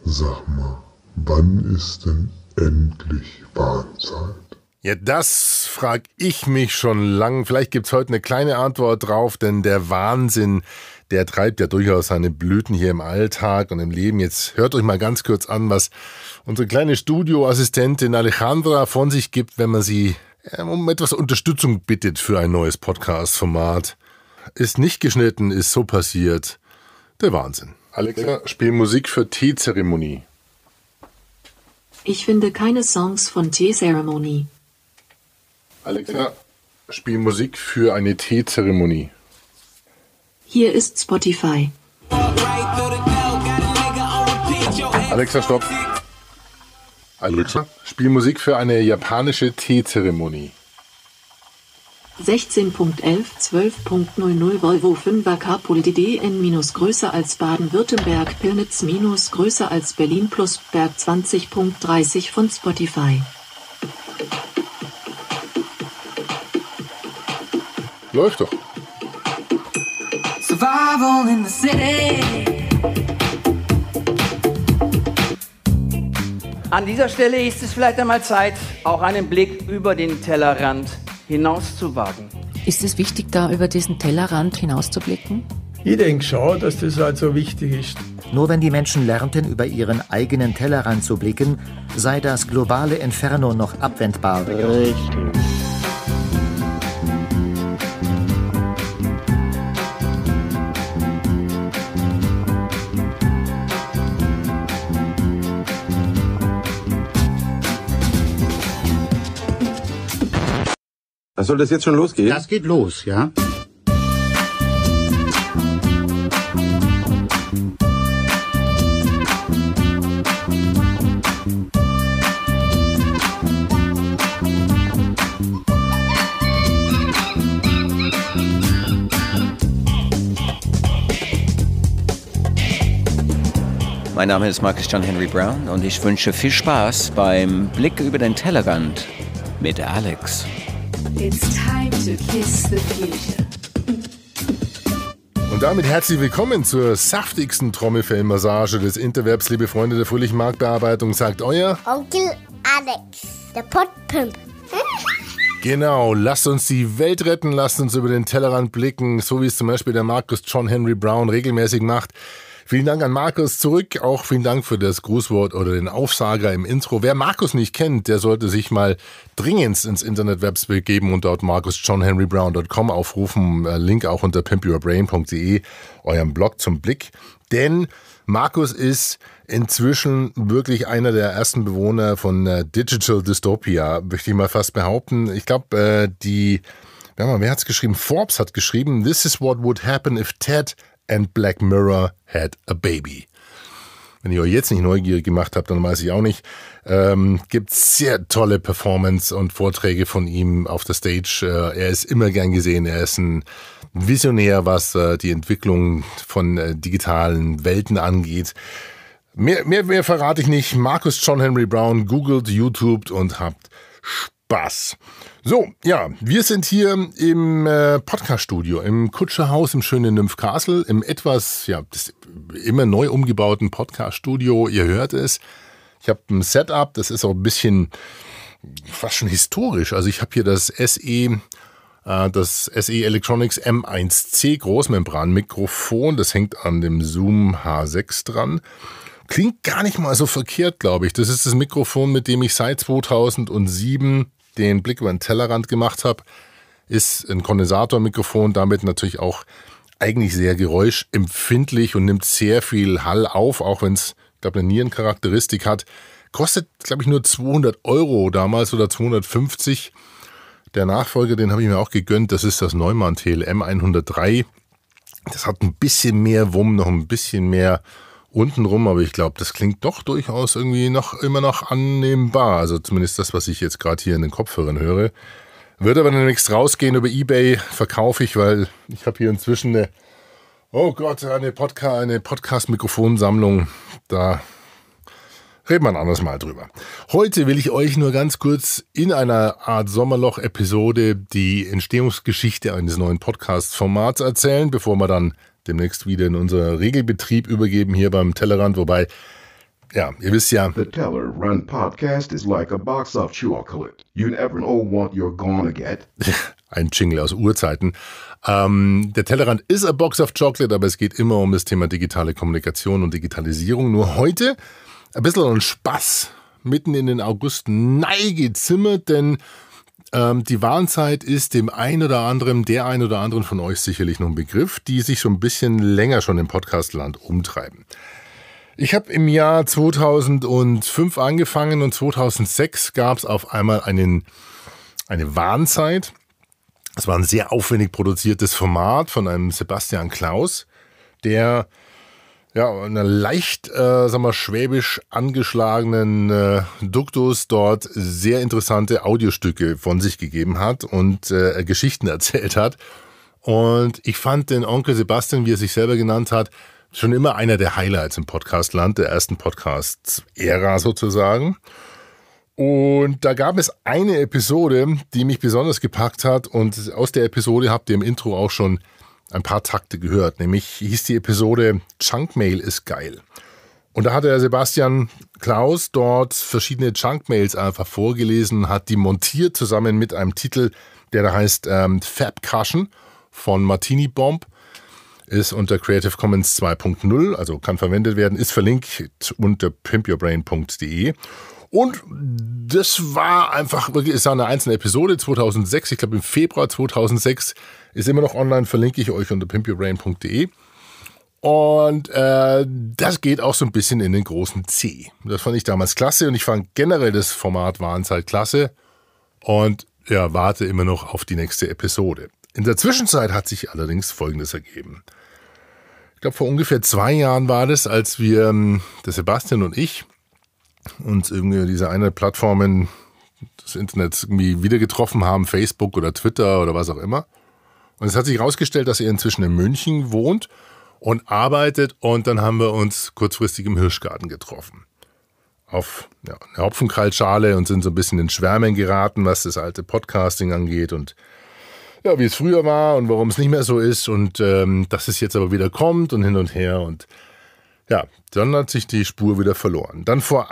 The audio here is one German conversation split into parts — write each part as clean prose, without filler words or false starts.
Sag mal, wann ist denn endlich Warnzeit? Ja, das frag ich mich schon lang. Vielleicht gibt's heute eine kleine Antwort drauf, denn der Wahnsinn, der treibt ja durchaus seine Blüten hier im Alltag und im Leben. Jetzt hört euch mal ganz kurz an, was unsere kleine Studioassistentin Alejandra von sich gibt, wenn man sie um etwas Unterstützung bittet für ein neues Podcast-Format. Ist nicht geschnitten, ist so passiert. Der Wahnsinn. Alexa, spiel Musik für Teezeremonie. Ich finde keine Songs von Teezeremonie. Alexa, spiel Musik für eine Teezeremonie. Hier ist Spotify. Alexa, stopp. Alexa, spiel Musik für eine japanische Teezeremonie. 16.11 12.00 Volvo 5er Carpool DDN- größer als Baden-Württemberg Pillnitz größer als Berlin plus Berg 20.30 von Spotify. Läuft doch. Survival in the city. An dieser Stelle ist es vielleicht einmal Zeit, auch einen Blick über den Tellerrand hinaus zu wagen. Ist es wichtig, da über diesen Tellerrand hinauszublicken? Ich denke schon, dass das halt so wichtig ist. Nur wenn die Menschen lernten, über ihren eigenen Tellerrand zu blicken, sei das globale Inferno noch abwendbar. Richtig. Soll das jetzt schon losgehen? Das geht los, ja. Mein Name ist Marcus John Henry Brown und ich wünsche viel Spaß beim Blick über den Tellerrand mit Alex. It's time to kiss the future. Und damit herzlich willkommen zur saftigsten Trommelfellmassage des Interwebs, liebe Freunde der fröhlichen Marktbearbeitung, sagt euer Onkel Alex, der Podpimp. Genau, lasst uns die Welt retten, lasst uns über den Tellerrand blicken, so wie es zum Beispiel der Marcus John Henry Brown regelmäßig macht. Vielen Dank an Markus zurück, auch vielen Dank für das Grußwort oder den Aufsager im Intro. Wer Markus nicht kennt, der sollte sich mal dringend ins Internetwebs begeben und dort marcusjohnhenrybrown.com aufrufen. Link auch unter pimpyourbrain.de, eurem Blog zum Blick. Denn Markus ist inzwischen wirklich einer der ersten Bewohner von Digital Dystopia, möchte ich mal fast behaupten. Ich glaube, wer hat's geschrieben? Forbes hat geschrieben, "This is what would happen if Ted and Black Mirror had a baby." Wenn ihr euch jetzt nicht neugierig gemacht habt, dann weiß ich auch nicht. Gibt sehr tolle Performance und Vorträge von ihm auf der Stage. Er ist immer gern gesehen. Er ist ein Visionär, was die Entwicklung von digitalen Welten angeht. Mehr verrate ich nicht. Marcus John Henry Brown, googelt, YouTubed und habt Spaß. So, ja, wir sind hier im Podcast-Studio, im Kutscherhaus im schönen Nymphcastle, im etwas, das immer neu umgebauten Podcast-Studio. Ihr hört es. Ich habe ein Setup, das ist auch ein bisschen fast schon historisch. Also ich habe hier das SE Electronics M1C Großmembran-Mikrofon. Das hängt an dem Zoom H6 dran. Klingt gar nicht mal so verkehrt, glaube ich. Das ist das Mikrofon, mit dem ich seit 2007 den Blick über den Tellerrand gemacht habe. Ist ein Kondensatormikrofon, damit natürlich auch eigentlich sehr geräuschempfindlich und nimmt sehr viel Hall auf, auch wenn es, glaube ich, eine Nierencharakteristik hat. Kostet, glaube ich, nur 200 € damals oder 250. Der Nachfolger, den habe ich mir auch gegönnt, das ist das Neumann TLM 103. Das hat ein bisschen mehr Wumm, noch ein bisschen mehr untenrum, aber ich glaube, das klingt doch durchaus irgendwie immer noch annehmbar. Also zumindest das, was ich jetzt gerade hier in den Kopfhörern höre. Wird aber demnächst rausgehen über eBay, verkaufe ich, weil ich habe hier inzwischen eine Podcast-Mikrofonsammlung. Da reden wir ein anderes Mal drüber. Heute will ich euch nur ganz kurz in einer Art Sommerloch-Episode die Entstehungsgeschichte eines neuen Podcast-Formats erzählen, bevor wir dann demnächst wieder in unser Regelbetrieb übergeben hier beim Tellerrand, wobei ja, ihr wisst ja. The Teller Run Podcast is like a box of chocolate. You never know what you're gonna get. Ein Jingle aus Urzeiten. Der Tellerrand ist a box of chocolate, aber es geht immer um das Thema digitale Kommunikation und Digitalisierung. Nur heute ein bisschen ein Spaß mitten in den August gezimmert, denn die Warnzeit ist der ein oder anderen von euch sicherlich noch ein Begriff, die sich schon ein bisschen länger schon im Podcastland umtreiben. Ich habe im Jahr 2005 angefangen und 2006 gab es auf einmal eine Warnzeit. Es war ein sehr aufwendig produziertes Format von einem Sebastian Klaus, der einer leicht, schwäbisch angeschlagenen Duktus dort sehr interessante Audiostücke von sich gegeben hat und Geschichten erzählt hat. Und ich fand den Onkel Sebastian, wie er sich selber genannt hat, schon immer einer der Highlights im Podcastland, der ersten Podcast-Ära sozusagen. Und da gab es eine Episode, die mich besonders gepackt hat, und aus der Episode habt ihr im Intro auch schon ein paar Takte gehört. Nämlich hieß die Episode Junkmail ist geil. Und da hat der Sebastian Klaus dort verschiedene Junkmails einfach vorgelesen, hat die montiert zusammen mit einem Titel, der da heißt Fabcussion von Martini Bomb. Ist unter Creative Commons 2.0, also kann verwendet werden, ist verlinkt unter pimpyourbrain.de. Und das war einfach wirklich, es war eine einzelne Episode 2006, ich glaube im Februar 2006, ist immer noch online, verlinke ich euch unter pimpyourbrain.de. Und das geht auch so ein bisschen in den großen C. Das fand ich damals klasse und ich fand generell das Format Warnzeit klasse und warte immer noch auf die nächste Episode. In der Zwischenzeit hat sich allerdings Folgendes ergeben. Ich glaube, vor ungefähr 2 Jahren war das, als wir, der Sebastian und ich, uns irgendwie diese eine Plattformen des Internets irgendwie wieder getroffen haben, Facebook oder Twitter oder was auch immer. Und es hat sich herausgestellt, dass er inzwischen in München wohnt und arbeitet, und dann haben wir uns kurzfristig im Hirschgarten getroffen. Auf eine Hopfenkaltschale und sind so ein bisschen in Schwärmen geraten, was das alte Podcasting angeht und wie es früher war und warum es nicht mehr so ist und dass es jetzt aber wieder kommt und hin und her, und dann hat sich die Spur wieder verloren. Dann vor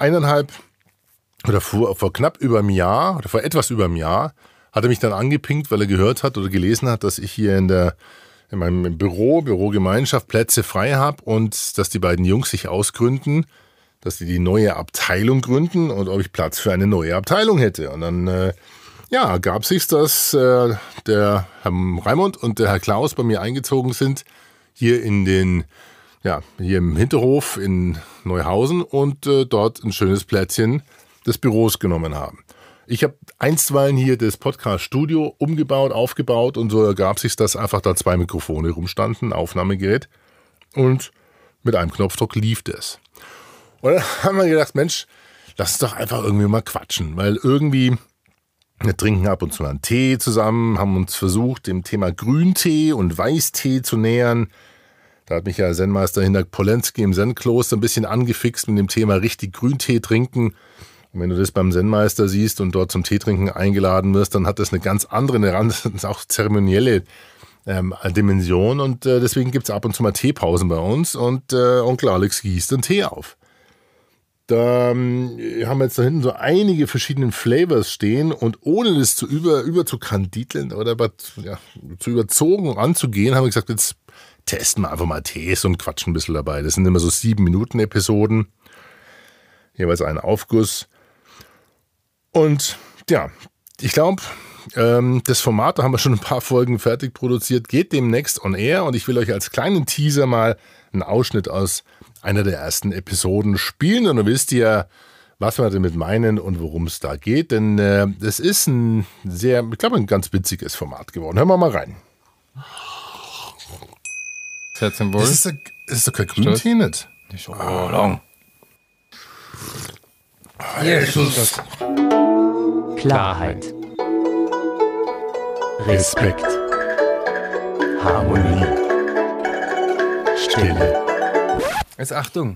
knapp über einem Jahr oder vor etwas über einem Jahr hat er mich dann angepinkt, weil er gehört hat oder gelesen hat, dass ich hier in meinem Bürogemeinschaft Plätze frei habe und dass die beiden Jungs sich ausgründen, dass sie die neue Abteilung gründen und ob ich Platz für eine neue Abteilung hätte. Und dann gab sich, dass der Herr Raimund und der Herr Klaus bei mir eingezogen sind, hier im Hinterhof in Neuhausen und dort ein schönes Plätzchen des Büros genommen haben. Ich habe einstweilen hier das Podcast-Studio umgebaut, aufgebaut, und so ergab sich, dass einfach da 2 Mikrofone rumstanden, Aufnahmegerät, und mit einem Knopfdruck lief das. Und dann haben wir gedacht, Mensch, lass uns doch einfach irgendwie mal quatschen, weil irgendwie wir trinken ab und zu einen Tee zusammen, haben uns versucht, dem Thema Grüntee und Weißtee zu nähern. Da hat mich ja Zen-Meister Hinnerk Polenski im Zen-Kloster ein bisschen angefixt mit dem Thema richtig Grüntee trinken. Und wenn du das beim Zen-Meister siehst und dort zum Teetrinken eingeladen wirst, dann hat das eine ganz andere, auch zeremonielle Dimension. Und deswegen gibt es ab und zu mal Teepausen bei uns. Und Onkel Alex gießt den Tee auf. Da haben wir jetzt da hinten so einige verschiedene Flavors stehen, und ohne das zu überzukandideln oder zu überzogen anzugehen, haben wir gesagt, jetzt testen wir einfach mal Tees und quatschen ein bisschen dabei. Das sind immer so 7-Minuten-Episoden, jeweils ein Aufguss. Und ich glaube, das Format, da haben wir schon ein paar Folgen fertig produziert, geht demnächst on air, und ich will euch als kleinen Teaser mal einen Ausschnitt aus einer der ersten Episoden spielen, und dann wisst ihr, was wir damit meinen und worum es da geht, denn das ist ein ganz witziges Format geworden. Hören wir mal rein. Das ist doch kein Grüntee, nicht? Nicht so lang. Klarheit. Respekt. Harmonie. Stille. Jetzt Achtung.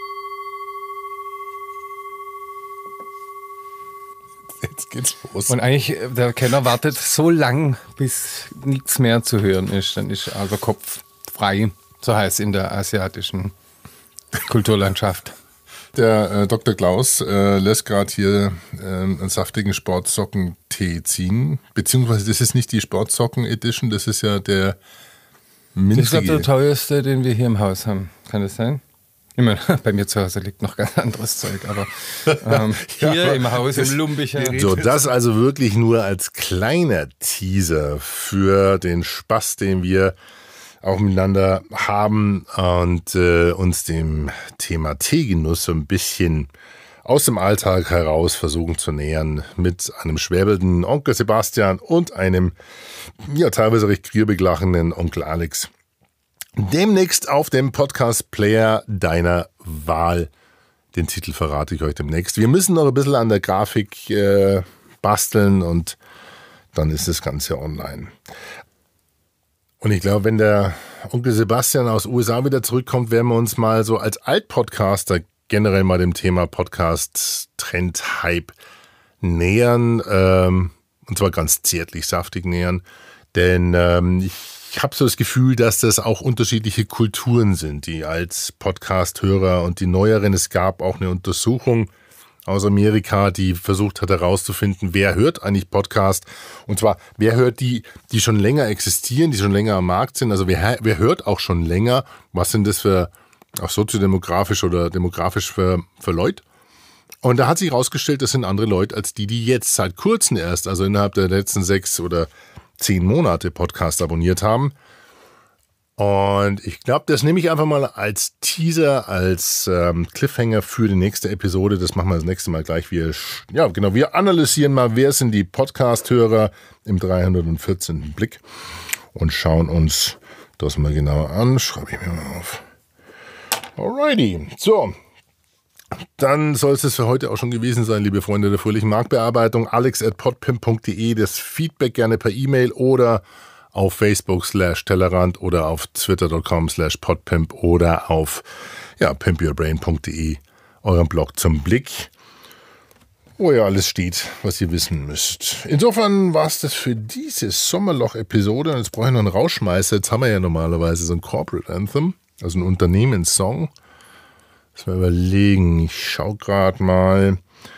Jetzt geht's los. Und eigentlich, der Kenner wartet so lang, bis nichts mehr zu hören ist. Dann ist also Kopf frei, so heißt es in der asiatischen Kulturlandschaft. Der Dr. Klaus lässt gerade hier einen saftigen Sportsocken-Tee ziehen. Beziehungsweise das ist nicht die Sportsocken-Edition, das ist ja der minzige. Das ist der teuerste, den wir hier im Haus haben. Kann das sein? Ich meine, bei mir zu Hause liegt noch ganz anderes Zeug, aber hier im Haus, im Lumbicher. So, das also wirklich nur als kleiner Teaser für den Spaß, den wir auch miteinander haben und uns dem Thema Teegenuss so ein bisschen aus dem Alltag heraus versuchen zu nähern mit einem schwäbelnden Onkel Sebastian und einem ja teilweise recht grierbig lachenden Onkel Alex. Demnächst auf dem Podcast-Player deiner Wahl. Den Titel verrate ich euch demnächst. Wir müssen noch ein bisschen an der Grafik basteln und dann ist das Ganze online. Und ich glaube, wenn der Onkel Sebastian aus USA wieder zurückkommt, werden wir uns mal so als Altpodcaster generell mal dem Thema Podcast-Trend-Hype nähern. Und zwar ganz zärtlich, saftig nähern. Denn ich habe so das Gefühl, dass das auch unterschiedliche Kulturen sind, die als Podcast-Hörer und die neueren. Es gab auch eine Untersuchung aus Amerika, die versucht hat herauszufinden, wer hört eigentlich Podcast. Und zwar, wer hört die schon länger existieren, die schon länger am Markt sind. Also wer hört auch schon länger? Was sind das für, auch soziodemografisch oder demografisch für Leute? Und da hat sich herausgestellt, das sind andere Leute als die jetzt seit kurzem erst, also innerhalb der letzten 6 oder 10 Monate Podcast abonniert haben. Und ich glaube, das nehme ich einfach mal als Teaser, als Cliffhanger für die nächste Episode. Das machen wir das nächste Mal gleich. Wir analysieren mal, wer sind die Podcast-Hörer im 314. Blick und schauen uns das mal genauer an. Schreibe ich mir mal auf. Alrighty, so. Dann soll es für heute auch schon gewesen sein, liebe Freunde der fröhlichen Marktbearbeitung. alex@podpimp.de, das Feedback gerne per E-Mail oder auf Facebook/Tellerrand oder auf twitter.com/podpimp oder auf pimpyourbrain.de, eurem Blog zum Blick, wo ja alles steht, was ihr wissen müsst. Insofern war es das für diese Sommerloch-Episode. Und jetzt brauche ich noch einen Rauschmeißer. Jetzt haben wir ja normalerweise so ein Corporate Anthem, also ein Unternehmenssong. Lass mal überlegen. Ich schaue gerade mal.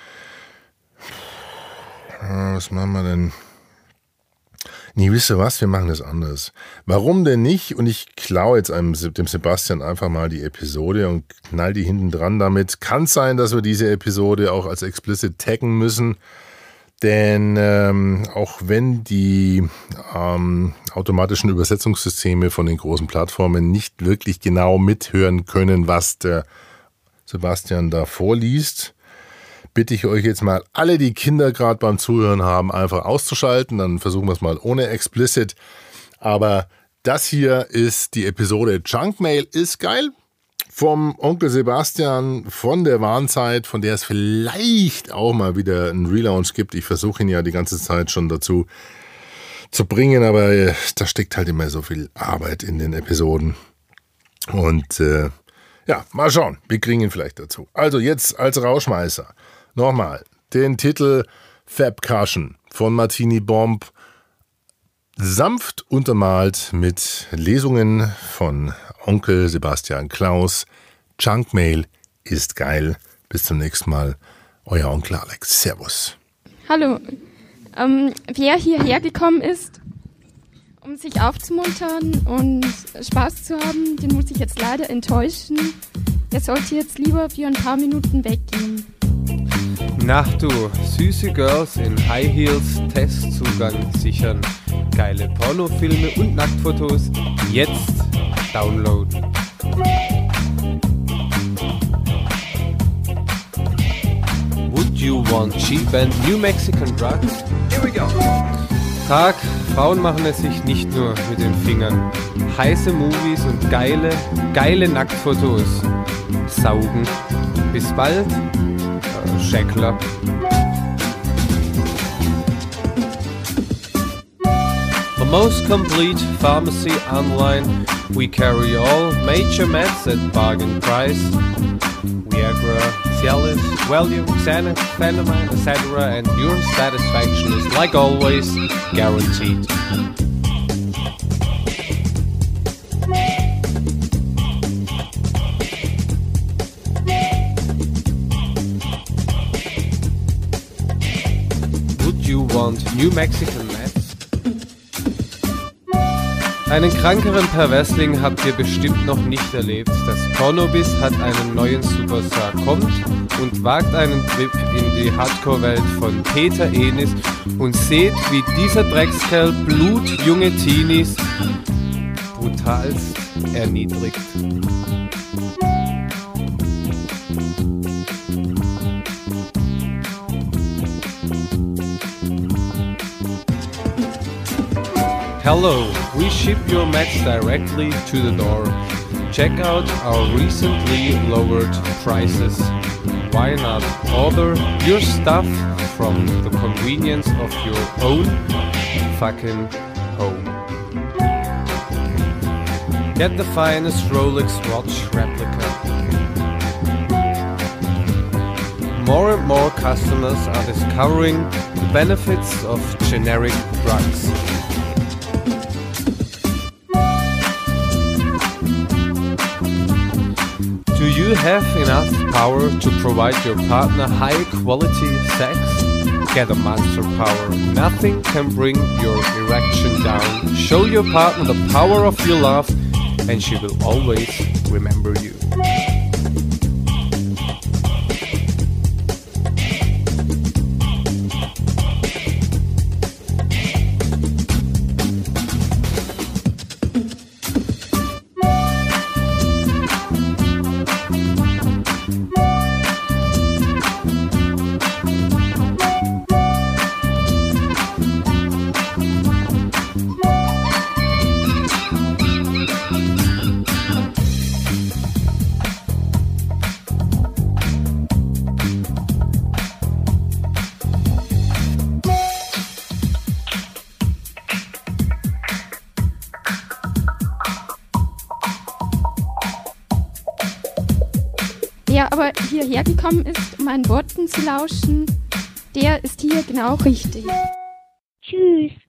Was machen wir denn? Nee, wisst ihr was? Wir machen das anders. Warum denn nicht? Und ich klaue jetzt dem Sebastian einfach mal die Episode und knall die hinten dran damit. Kann sein, dass wir diese Episode auch als explicit taggen müssen. Denn auch wenn die automatischen Übersetzungssysteme von den großen Plattformen nicht wirklich genau mithören können, was der Sebastian da vorliest, bitte ich euch jetzt mal, alle, die Kinder gerade beim Zuhören haben, einfach auszuschalten. Dann versuchen wir es mal ohne explicit. Aber das hier ist die Episode Junkmail ist geil. Vom Onkel Sebastian von der Warnzeit, von der es vielleicht auch mal wieder einen Relaunch gibt. Ich versuche ihn ja die ganze Zeit schon dazu zu bringen, aber da steckt halt immer so viel Arbeit in den Episoden. Und mal schauen, wir kriegen ihn vielleicht dazu. Also jetzt als Rauschmeißer nochmal den Titel Fabcussion von Martini Bomb, sanft untermalt mit Lesungen von Onkel Sebastian Klaus. Junkmail ist geil. Bis zum nächsten Mal. Euer Onkel Alex. Servus. Hallo. Wer hierher gekommen ist, um sich aufzumuntern und Spaß zu haben, den muss ich jetzt leider enttäuschen. Er sollte jetzt lieber für ein paar Minuten weggehen. Na du, süße Girls in High Heels, Testzugang sichern. Geile Pornofilme und Nacktfotos jetzt downloaden. Would you want cheap and New Mexican drugs? Here we go. Tag, Frauen machen es sich nicht nur mit den Fingern. Heiße Movies und geile Nacktfotos. Saugen. Bis bald. Scheckler. The most complete pharmacy online. We carry all major meds at bargain price. Viagra, Cialis, Valium, Xanax, Phenamine, etc. And your satisfaction is, like always, guaranteed. want New Mexican Mets? Einen krankeren Perversling habt ihr bestimmt noch nicht erlebt. Das Pornobis hat einen neuen Superstar, kommt und wagt einen Trip in die Hardcore-Welt von Peter Enis und seht, wie dieser Dreckskerl blutjunge Teenies brutalst erniedrigt. Hello, we ship your mats directly to the door. Check out our recently lowered prices. Why not order your stuff from the convenience of your own fucking home? Get the finest Rolex watch replica. More and more customers are discovering the benefits of generic drugs. Do you have enough power to provide your partner high quality sex? Get a monster power. Nothing can bring your erection down. Show your partner the power of your love and she will always remember you. Wer aber hierher gekommen ist, um meinen Worten zu lauschen, der ist hier genau richtig. Tschüss.